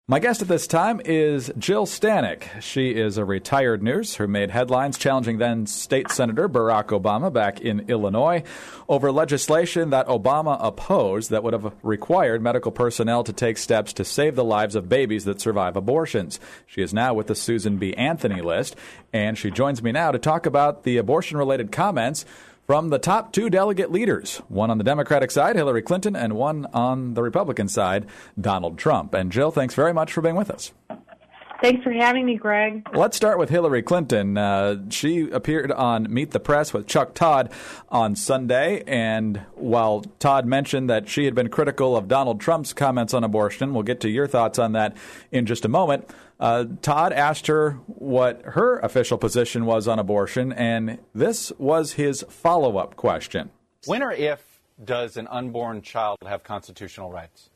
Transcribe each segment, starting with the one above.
My guest at this time is Jill Stanek. She is a retired nurse who made headlines challenging then State Senator Barack Obama back in Illinois over legislation that Obama opposed that would have required medical personnel to take steps to save the lives of babies that survive abortions. She is now with the Susan B. Anthony list, and she joins me now to talk about the abortion-related comments from the top two delegate leaders, one on the Democratic side, Hillary Clinton, and one on the Republican side, Donald Trump. And Jill, thanks very much for being with us. Thanks for having me, Greg. Let's start with Hillary Clinton. She appeared on Meet the Press with Chuck Todd on Sunday, and while Todd mentioned that she had been critical of Donald Trump's comments on abortion, we'll get to your thoughts on that in just a moment, Todd asked her what her official position was on abortion, and this was his follow-up question. When or if does an unborn child have constitutional rights?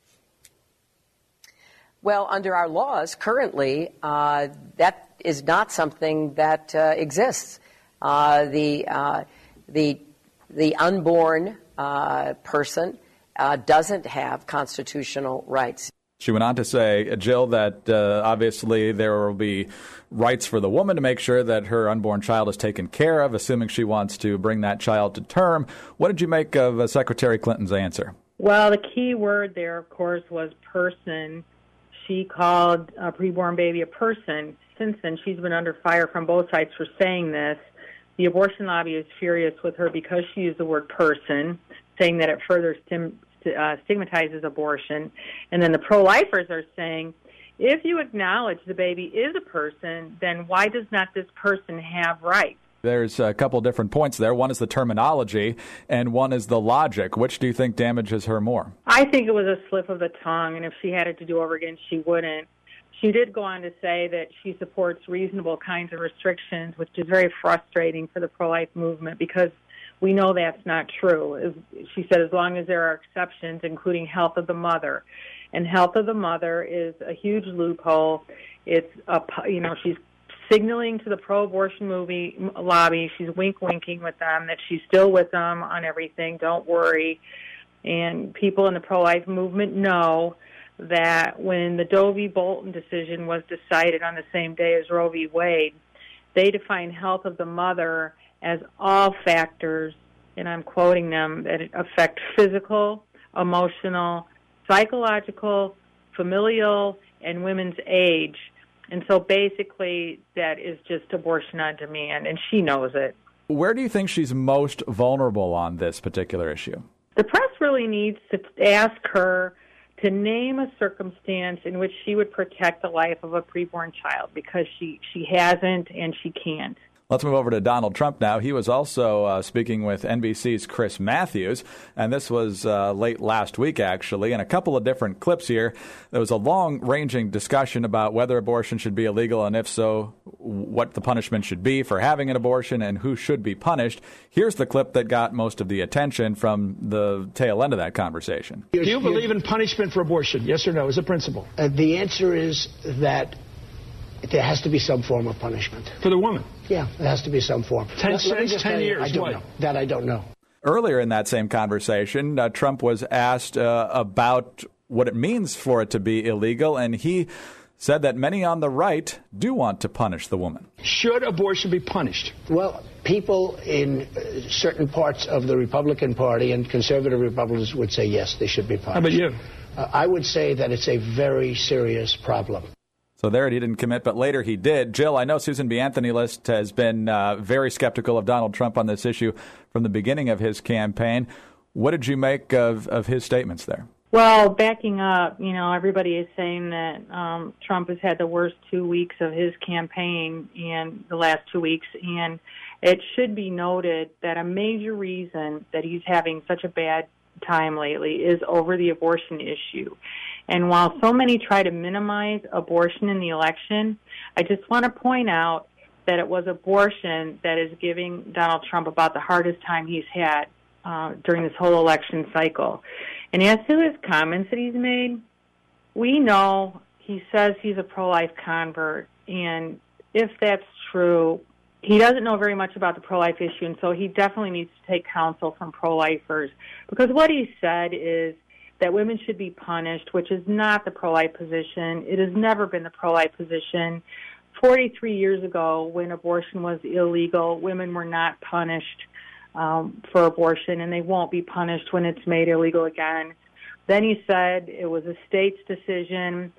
Well, under our laws currently, that is not something that exists. The unborn person doesn't have constitutional rights. She went on to say, Jill, that obviously there will be rights for the woman to make sure that her unborn child is taken care of, assuming she wants to bring that child to term. What did you make of Secretary Clinton's answer? Well, the key word there, of course, was person. She called a preborn baby a person. Since then, she's been under fire from both sides for saying this. The abortion lobby is furious with her because she used the word person, saying that it further stigmatizes abortion. And then the pro-lifers are saying, if you acknowledge the baby is a person, then why does not this person have rights? There's a couple different points there. One is the terminology, and one is the logic. Which do you think damages her more? I think it was a slip of the tongue, and if she had it to do over again, she wouldn't. She did go on to say that she supports reasonable kinds of restrictions, which is very frustrating for the pro-life movement because we know that's not true. She said as long as there are exceptions, including health of the mother. And health of the mother is a huge loophole. It's she's signaling to the pro-abortion lobby. She's wink-winking with them that she's still with them on everything. Don't worry. And people in the pro-life movement know that when the Doe v. Bolton decision was decided on the same day as Roe v. Wade, they defined health of the mother as all factors, and I'm quoting them, that affect physical, emotional, psychological, familial, and women's age. And so basically that is just abortion on demand, and she knows it. Where do you think she's most vulnerable on this particular issue? The press really needs to ask her to name a circumstance in which she would protect the life of a preborn child, because she hasn't and she can't. Let's move over to Donald Trump now. He was also speaking with NBC's Chris Matthews, and this was late last week, actually, in a couple of different clips here. There was a long-ranging discussion about whether abortion should be illegal, and if so, what the punishment should be for having an abortion and who should be punished. Here's the clip that got most of the attention from the tail end of that conversation. Do you believe in punishment for abortion, yes or no, as a principle? The answer is that there has to be some form of punishment. For the woman? Yeah, there has to be some form. 10 cents, 10 years, I don't know. That I don't know. Earlier in that same conversation, Trump was asked about what it means for it to be illegal, and he said that many on the right do want to punish the woman. Should abortion be punished? Well, people in certain parts of the Republican Party and conservative Republicans would say yes, they should be punished. How about you? I would say that it's a very serious problem. So there he didn't commit, but later he did. Jill, I know Susan B. Anthony List has been very skeptical of Donald Trump on this issue from the beginning of his campaign. What did you make of his statements there? Well, backing up, everybody is saying that Trump has had the worst 2 weeks of his campaign in the last 2 weeks, and it should be noted that a major reason that he's having such a bad time lately is over the abortion issue. And while so many try to minimize abortion in the election, I just want to point out that it was abortion that is giving Donald Trump about the hardest time he's had during this whole election cycle. And as to his comments that he's made, we know he says he's a pro-life convert, and if that's true, he doesn't know very much about the pro-life issue, and so he definitely needs to take counsel from pro-lifers, because what he said is that women should be punished, which is not the pro-life position. It has never been the pro-life position. 43 years ago, when abortion was illegal, women were not punished for abortion, and they won't be punished when it's made illegal again. Then he said it was a state's decision,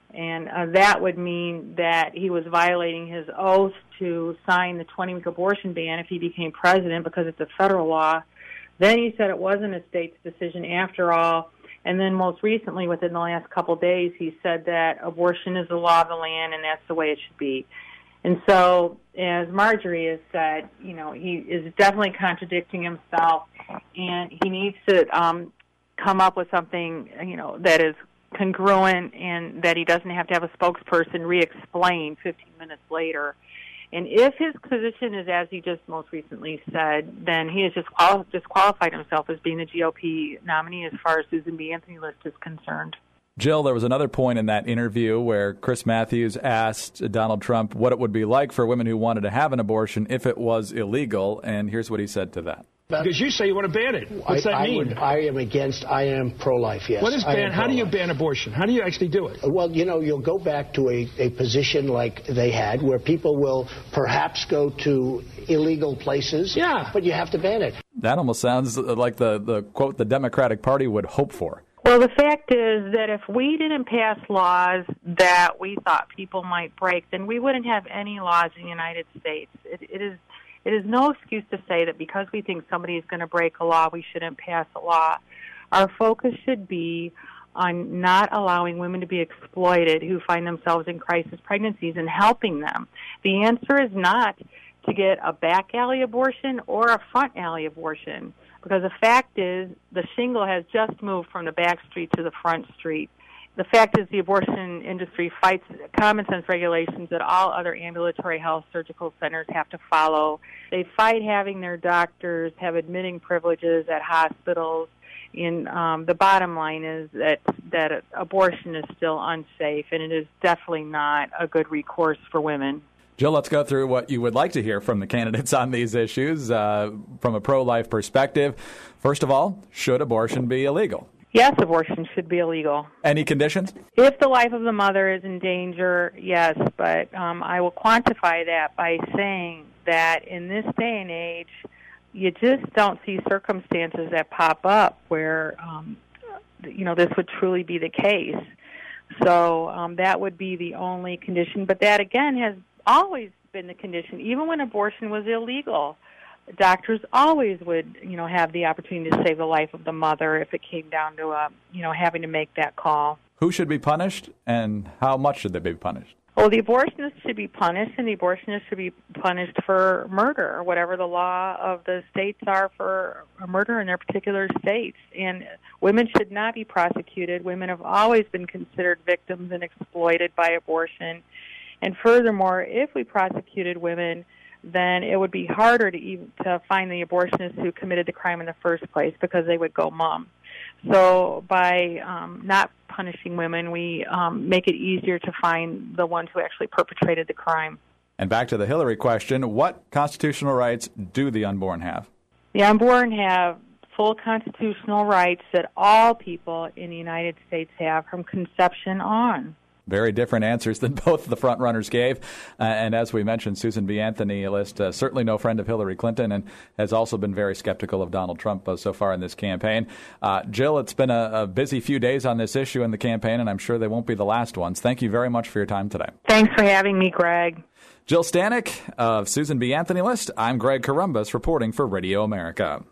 and that would mean that he was violating his oath to sign the 20-week abortion ban if he became president because it's a federal law. Then he said it wasn't a state's decision after all. And then most recently, within the last couple of days, he said that abortion is the law of the land and that's the way it should be. And so, as Marjorie has said, you know, he is definitely contradicting himself, and he needs to come up with something, you know, that is congruent and that he doesn't have to have a spokesperson re-explain 15 minutes later. And if his position is as he just most recently said, then he has just disqualified himself as being the GOP nominee as far as Susan B. Anthony list is concerned. Jill, there was another point in that interview where Chris Matthews asked Donald Trump what it would be like for women who wanted to have an abortion if it was illegal, and here's what he said to that. Because you say you want to ban it. What's that mean? I am pro-life, yes. What is ban? How do you ban abortion? How do you actually do it? Well, you know, you'll go back to a position like they had where people will perhaps go to illegal places, but you have to ban it. That almost sounds like the quote the Democratic Party would hope for. Well, the fact is that if we didn't pass laws that we thought people might break, then we wouldn't have any laws in the United States. It is no excuse to say that because we think somebody is going to break a law, we shouldn't pass a law. Our focus should be on not allowing women to be exploited who find themselves in crisis pregnancies and helping them. The answer is not to get a back alley abortion or a front alley abortion, because the fact is the shingle has just moved from the back street to the front street. The fact is the abortion industry fights common sense regulations that all other ambulatory health surgical centers have to follow. They fight having their doctors have admitting privileges at hospitals. The bottom line is that abortion is still unsafe, and it is definitely not a good recourse for women. Jill, let's go through what you would like to hear from the candidates on these issues from a pro-life perspective. First of all, should abortion be illegal? Yes, abortion should be illegal. Any conditions? If the life of the mother is in danger, yes, but I will quantify that by saying that in this day and age, you just don't see circumstances that pop up where, this would truly be the case. So that would be the only condition. But that, again, has always been the condition. Even when abortion was illegal, doctors always would, have the opportunity to save the life of the mother if it came down to, having to make that call. Who should be punished, and how much should they be punished? Well, the abortionists should be punished, and the abortionists should be punished for murder, or whatever the law of the states are for murder in their particular states. And women should not be prosecuted. Women have always been considered victims and exploited by abortion. And furthermore, if we prosecuted women, then it would be harder to find the abortionists who committed the crime in the first place because they would go mum. So by not punishing women, we make it easier to find the ones who actually perpetrated the crime. And back to the Hillary question, what constitutional rights do the unborn have? The unborn have full constitutional rights that all people in the United States have from conception on. Very different answers than both the front runners gave. And as we mentioned, Susan B. Anthony list, certainly no friend of Hillary Clinton, and has also been very skeptical of Donald Trump so far in this campaign. Jill, it's been a busy few days on this issue in the campaign, and I'm sure they won't be the last ones. Thank you very much for your time today. Thanks for having me, Greg. Jill Stanek of Susan B. Anthony list. I'm Greg Corombos reporting for Radio America.